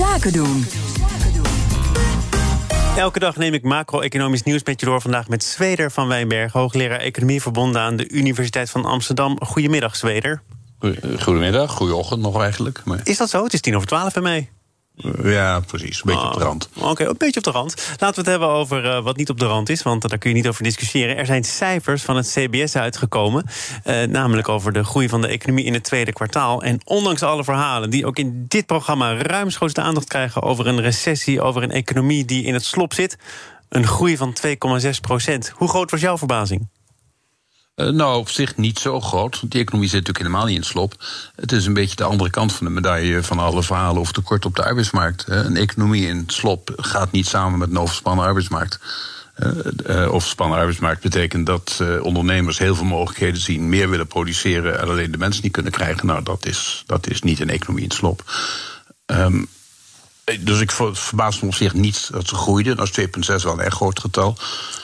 Zaken doen. Elke dag neem ik macro-economisch nieuws met je door. Vandaag met Zweder van Wijnbergen, hoogleraar economie verbonden aan de Universiteit van Amsterdam. Goedemiddag, Zweder. Goedemiddag, goeieochtend nog eigenlijk. Maar... Is dat zo? Het is 11:10 bij mij. Ja, precies. Een beetje op de rand. Oké, een beetje op de rand. Laten we het hebben over wat niet op de rand is, want daar kun je niet over discussiëren. Er zijn cijfers van het CBS uitgekomen, namelijk over de groei van de economie in het tweede kwartaal. En ondanks alle verhalen die ook in dit programma ruimschoots de aandacht krijgen over een recessie, over een economie die in het slop zit, een groei van 2,6%. Hoe groot was jouw verbazing? Nou, op zich niet zo groot. Want die economie zit natuurlijk helemaal niet in het slop. Het is een beetje de andere kant van de medaille van alle verhalen over tekort op de arbeidsmarkt. Een economie in het slop gaat niet samen met een overspannen arbeidsmarkt. Overspannen arbeidsmarkt betekent dat ondernemers heel veel mogelijkheden zien, meer willen produceren en alleen de mensen niet kunnen krijgen. Nou, dat is niet een economie in het slop. Dus ik verbaas me op zich niet dat ze groeiden. Dat is 2,6 wel een erg groot getal.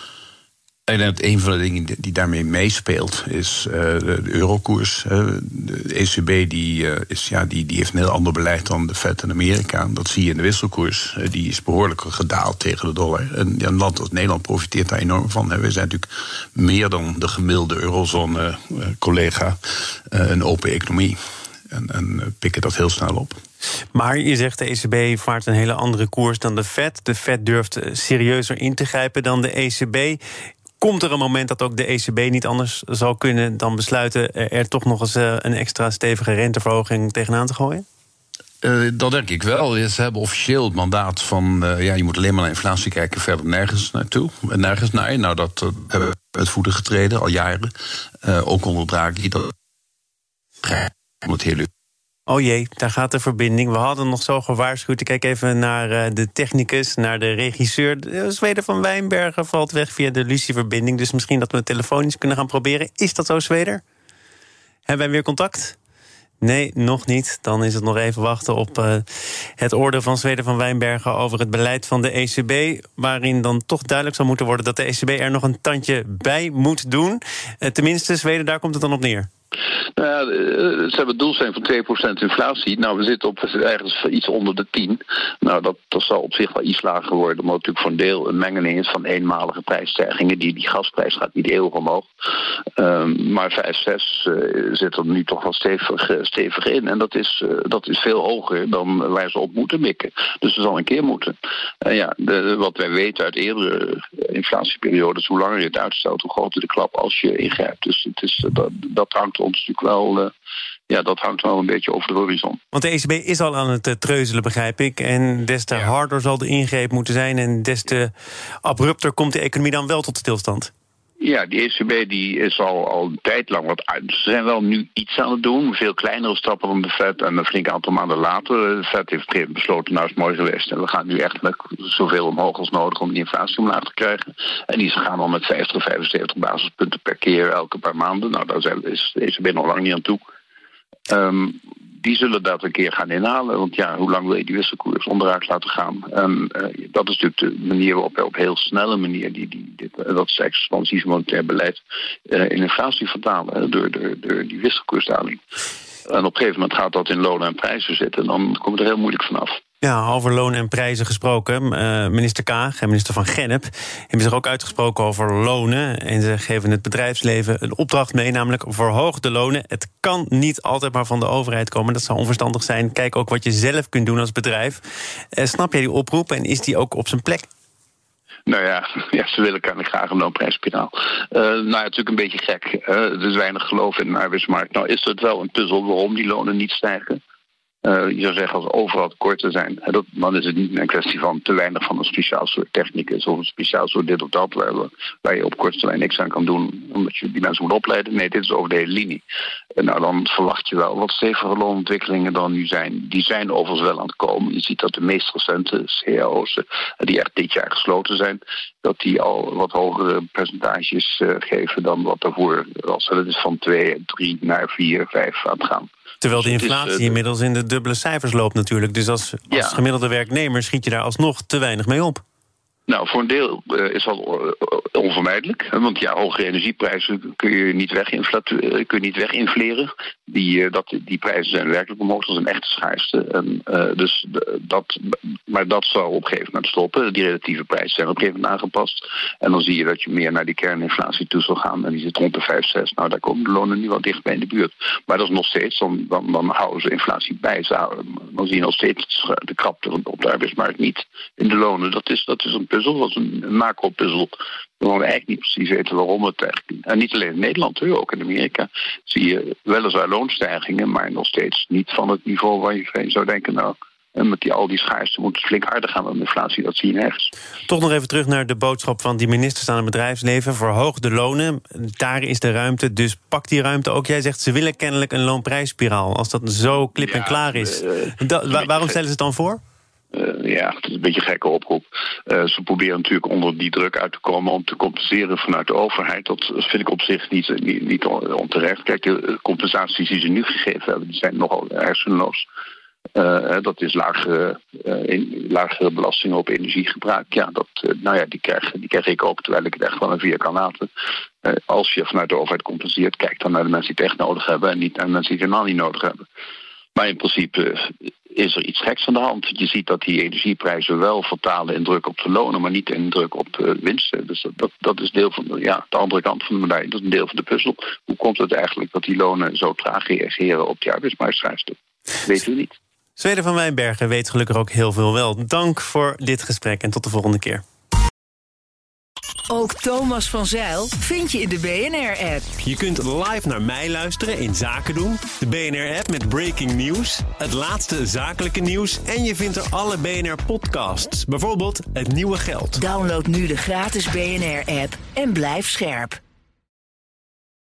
Ik denk dat een van de dingen die daarmee meespeelt is de eurokoers. De ECB die heeft een heel ander beleid dan de Fed in Amerika. Dat zie je in de wisselkoers. Die is behoorlijk gedaald tegen de dollar. En een land als Nederland profiteert daar enorm van. We zijn natuurlijk meer dan de gemiddelde eurozone-collega een open economie. En pikken dat heel snel op. Maar je zegt de ECB vaart een hele andere koers dan de Fed. De Fed durft serieuzer in te grijpen dan de ECB. Komt er een moment dat ook de ECB niet anders zal kunnen dan besluiten er toch nog eens een extra stevige renteverhoging tegenaan te gooien? Dat denk ik wel. Ze hebben officieel het mandaat van je moet alleen maar naar inflatie kijken, verder nergens naar. Nou, dat hebben we uit voeten getreden al jaren. Ook onder Draghi. Dat om het hele. Oh jee, daar gaat de verbinding. We hadden nog zo gewaarschuwd. Ik kijk even naar de technicus, naar de regisseur. Zweder van Wijnbergen valt weg via de Lucie-verbinding. Dus misschien dat we het telefonisch kunnen gaan proberen. Is dat zo, Zweder? Hebben wij weer contact? Nee, nog niet. Dan is het nog even wachten op het oordeel van Zweder van Wijnbergen over het beleid van de ECB, waarin dan toch duidelijk zou moeten worden dat de ECB er nog een tandje bij moet doen. Tenminste, Zweder, daar komt het dan op neer. Nou ja, ze hebben het doelstelling van 2% inflatie. Nou, we zitten op ergens iets onder de 10. Nou, dat zal op zich wel iets lager worden, omdat natuurlijk voor een deel een mengeling is van eenmalige prijsstijgingen. Die gasprijs gaat niet eeuwig omhoog. Maar 5, 6 zit er nu toch wel stevig in. En dat is veel hoger dan waar ze op moeten mikken. Dus ze zal een keer moeten. Wat wij weten uit eerdere inflatieperiodes, hoe langer je het uitstelt, hoe groter de klap als je ingrijpt. Dus dat hangt ons natuurlijk wel. Dat hangt wel een beetje over de horizon. Want de ECB is al aan het treuzelen, begrijp ik. En des te harder zal de ingreep moeten zijn en des te abrupter komt de economie dan wel tot stilstand. Ja, die ECB die is al een tijd lang wat uit. Ze zijn wel nu iets aan het doen, veel kleinere stappen dan de Fed. En een flink aantal maanden later, de Fed heeft besloten, nou is het mooi geweest. En we gaan nu echt met zoveel omhoog als nodig om die inflatie omlaag te krijgen. En die gaan dan met 50, 75 basispunten per keer elke paar maanden. Nou, daar is de ECB nog lang niet aan toe. Die zullen dat een keer gaan inhalen. Want hoe lang wil je die wisselkoers onderuit laten gaan? Dat is natuurlijk de manier waarop op heel snelle manier dat expansief monetair beleid in inflatie vertalen. Door die wisselkoersdaling. En op een gegeven moment gaat dat in lonen en prijzen zitten. En dan komt het er heel moeilijk vanaf. Ja, over lonen en prijzen gesproken. Minister Kaag en minister Van Gennep hebben zich ook uitgesproken over lonen. En ze geven het bedrijfsleven een opdracht mee, namelijk verhoog de lonen. Het kan niet altijd maar van de overheid komen. Dat zou onverstandig zijn. Kijk ook wat je zelf kunt doen als bedrijf. Snap jij die oproep en is die ook op zijn plek? Nou ja, ze willen kennelijk graag een loonprijsspiraal. Natuurlijk een beetje gek. Er is weinig geloof in de arbeidsmarkt. Nou is het wel een puzzel waarom die lonen niet stijgen. Je zou zeggen, als overal tekorten zijn, dan is het niet een kwestie van te weinig van een speciaal soort technicus of een speciaal soort dit of dat, waar je op korte termijn niks aan kan doen, omdat je die mensen moet opleiden. Nee, dit is over de hele linie. Dan verwacht je wel wat stevige loonontwikkelingen dan nu zijn. Die zijn overigens wel aan het komen. Je ziet dat de meest recente cao's, die echt dit jaar gesloten zijn, dat die al wat hogere percentages geven dan wat daarvoor was. Dat is van 2, 3 naar 4, 5 aan het gaan. Terwijl de inflatie inmiddels in de dubbele cijfers loopt natuurlijk. Dus als gemiddelde werknemer schiet je daar alsnog te weinig mee op. Nou, voor een deel is dat onvermijdelijk. Want hogere energieprijzen kun je niet weginfleren. Die prijzen zijn werkelijk omhoog. Dat is een echte schaarste. Maar dat zal op een gegeven moment stoppen. Die relatieve prijzen zijn op een gegeven moment aangepast. En dan zie je dat je meer naar die kerninflatie toe zal gaan. En die zit rond de 5, 6. Nou, daar komen de lonen nu wel dichtbij in de buurt. Maar dat is nog steeds, dan houden ze inflatie bij. Dan zie je nog steeds de krapte op de arbeidsmarkt niet in de lonen. Dat is een puzzel, dat is een macro-puzzel. Waarvan we eigenlijk niet precies weten waarom het eigenlijk. En niet alleen in Nederland, ook in Amerika zie je weliswaar loonstijgingen, maar nog steeds niet van het niveau waar je zou denken, nou, met al die schaarste moet het flink harder gaan dan inflatie, dat zie je nergens. Toch nog even terug naar de boodschap van die ministers aan het bedrijfsleven. Verhoog de lonen, daar is de ruimte, dus pak die ruimte ook. Jij zegt, ze willen kennelijk een loonprijsspiraal. Als dat zo klip en klaar is, waarom stellen ze het dan voor? Het is een beetje een gekke oproep. Ze proberen natuurlijk onder die druk uit te komen om te compenseren vanuit de overheid. Dat vind ik op zich niet onterecht. Kijk, de compensaties die ze nu gegeven hebben, die zijn nogal hersenloos. Dat is lagere belastingen op energiegebruik. Die krijg ik ook, terwijl ik het echt wel een vier kan laten. Als je vanuit de overheid compenseert, kijk dan naar de mensen die het echt nodig hebben en niet naar de mensen die het helemaal niet nodig hebben. Maar in principe is er iets geks aan de hand. Je ziet dat die energieprijzen wel vertalen in druk op de lonen, maar niet in druk op winsten. Dus dat is deel van de andere kant van de medaille. Dat is een deel van de puzzel. Hoe komt het eigenlijk dat die lonen zo traag reageren op die arbeidsmarktschaarste? Weet u niet. Zweden van Wijnbergen weet gelukkig ook heel veel wel. Dank voor dit gesprek en tot de volgende keer. Ook Thomas van Zijl vind je in de BNR-app. Je kunt live naar mij luisteren in Zaken doen. De BNR-app met breaking news, het laatste zakelijke nieuws en je vindt er alle BNR-podcasts. Bijvoorbeeld Het Nieuwe Geld. Download nu de gratis BNR-app en blijf scherp.